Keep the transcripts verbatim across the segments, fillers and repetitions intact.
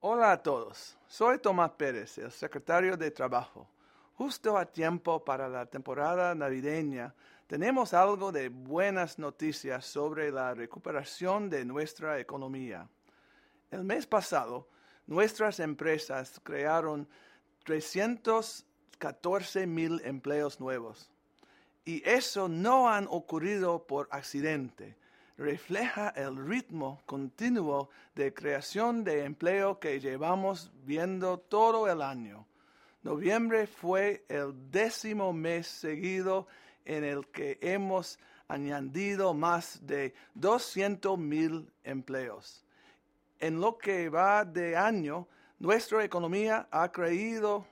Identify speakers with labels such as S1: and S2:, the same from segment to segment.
S1: Hola a todos, soy Tomás Pérez, el secretario de Trabajo. Justo a tiempo para la temporada navideña, tenemos algo de buenas noticias sobre la recuperación de nuestra economía. El mes pasado, nuestras empresas crearon trescientos catorce mil empleos nuevos. Y eso no han ocurrido por accidente. Refleja el ritmo continuo de creación de empleo que llevamos viendo todo el año. Noviembre fue el décimo mes seguido en el que hemos añadido más de doscientos mil empleos. En lo que va de año, nuestra economía ha crecido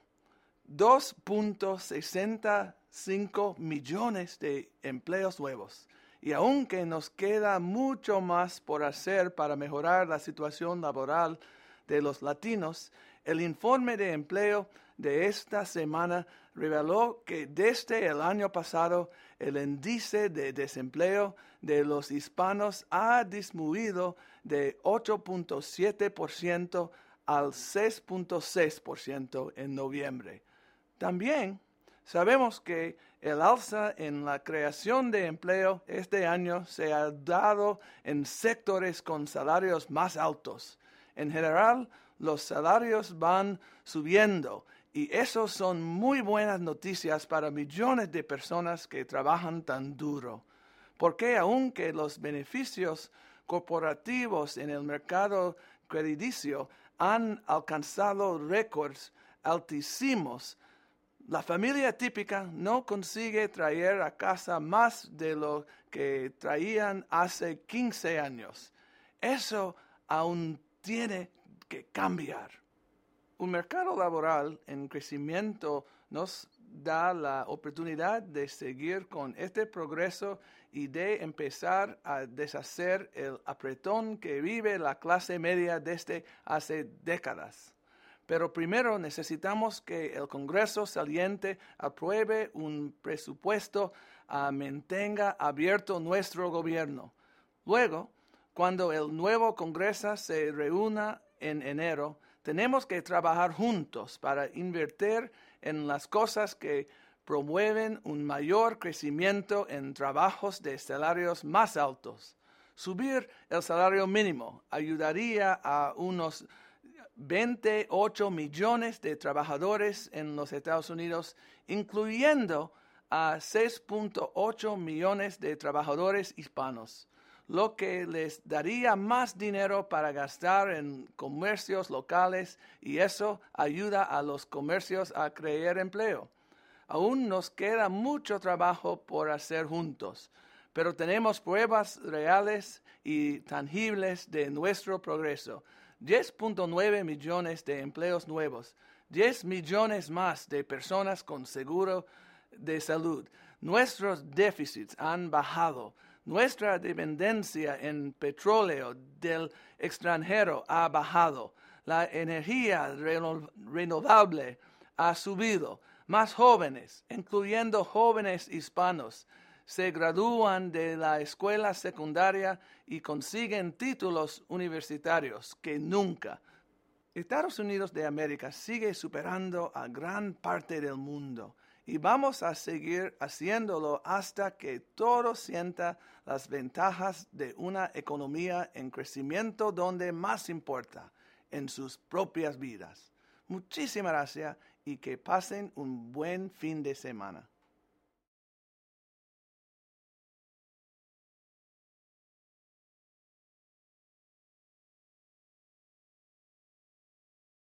S1: dos punto sesenta y cinco millones de empleos nuevos. Y aunque nos queda mucho más por hacer para mejorar la situación laboral de los latinos, el informe de empleo de esta semana reveló que desde el año pasado el índice de desempleo de los hispanos ha disminuido de ocho punto siete por ciento al seis punto seis por ciento en noviembre. También sabemos que el alza en la creación de empleo este año se ha dado en sectores con salarios más altos. En general, los salarios van subiendo y eso son muy buenas noticias para millones de personas que trabajan tan duro. Porque aunque los beneficios corporativos en el mercado crediticio han alcanzado récords altísimos, la familia típica no consigue traer a casa más de lo que traían hace quince años. Eso aún tiene que cambiar. Un mercado laboral en crecimiento nos da la oportunidad de seguir con este progreso y de empezar a deshacer el apretón que vive la clase media desde hace décadas. Pero primero necesitamos que el Congreso saliente apruebe un presupuesto que uh, mantenga abierto nuestro gobierno. Luego, cuando el nuevo Congreso se reúna en enero, tenemos que trabajar juntos para invertir en las cosas que promueven un mayor crecimiento en trabajos de salarios más altos. Subir el salario mínimo ayudaría a unos veintiocho millones de trabajadores en los Estados Unidos, incluyendo a seis punto ocho millones de trabajadores hispanos, lo que les daría más dinero para gastar en comercios locales y eso ayuda a los comercios a crear empleo. Aún nos queda mucho trabajo por hacer juntos, pero tenemos pruebas reales y tangibles de nuestro progreso. diez punto nueve millones de empleos nuevos, diez millones más de personas con seguro de salud. Nuestros déficits han bajado. Nuestra dependencia en petróleo del extranjero ha bajado. La energía reno- renovable ha subido. Más jóvenes, incluyendo jóvenes hispanos, se gradúan de la escuela secundaria y consiguen títulos universitarios que nunca. Estados Unidos de América sigue superando a gran parte del mundo y vamos a seguir haciéndolo hasta que todos sientan las ventajas de una economía en crecimiento donde más importa, en sus propias vidas. Muchísimas gracias y que pasen un buen fin de semana.